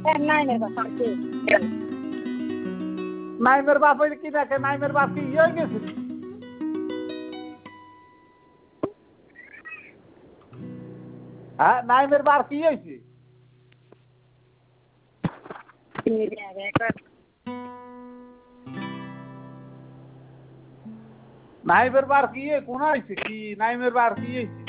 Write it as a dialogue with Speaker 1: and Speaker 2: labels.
Speaker 1: নাইমের বাপ হইলে কি দেখে? নাইমের বাপ কি ইয়ে হয়ে গেছে? হ্যাঁ, নাইমের বাপ কি হয়েছে? নাইমের বার কি কোন হয়েছে? কি নাইমের বার কি হয়েছে?